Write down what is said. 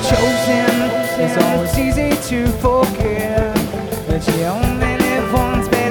chosen. It's always easy to forget that you only